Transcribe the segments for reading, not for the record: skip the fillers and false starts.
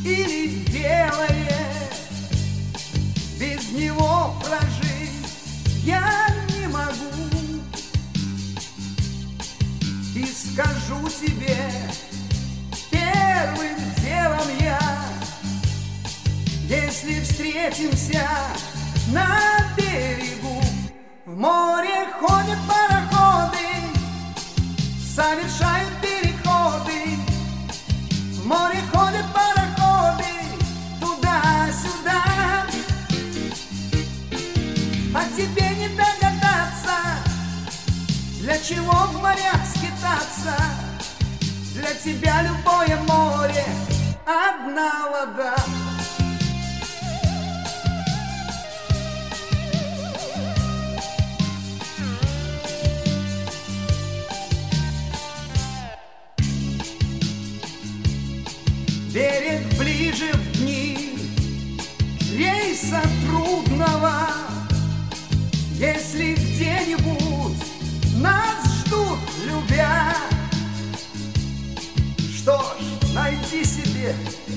или белое, без него прожить я не могу. И скажу тебе первым делом я: если встретимся на берегу, в море ходят пароходы, совершают переходы. В море ходят пароходы туда-сюда. А тебе не догадаться, для чего в морях скитаться. Для тебя любое море — одна вода. Берег ближе в дни рейса трудного. Если где-нибудь нас ждут, любя, что ж, найди себе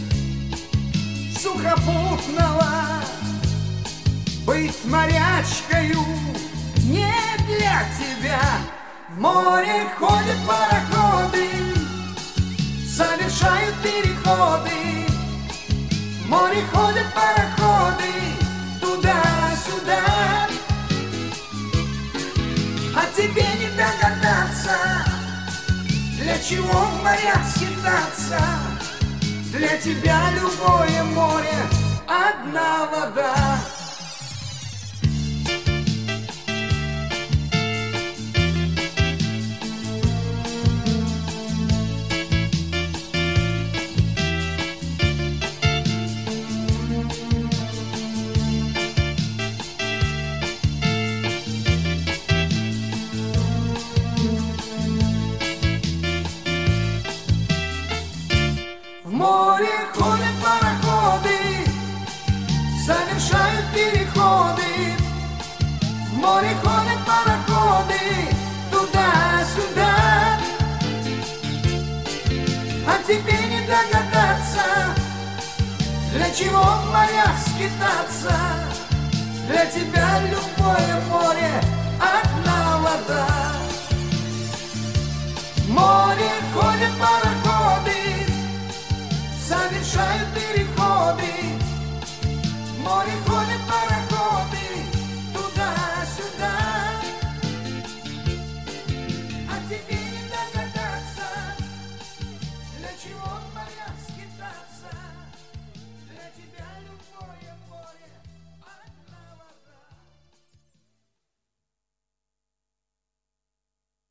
сухопутного. Быть морячкою не для тебя. В море ходят пароходы, совершают переходы. В море ходят пароходы туда-сюда. А тебе не догадаться, для чего в морях скитаться. Для тебя любое море — одна вода. В море ходят пароходы, совершают переходы. В море ходят пароходы туда-сюда. А тебе не догадаться, для чего в морях скитаться. Для тебя любое море — одна вода.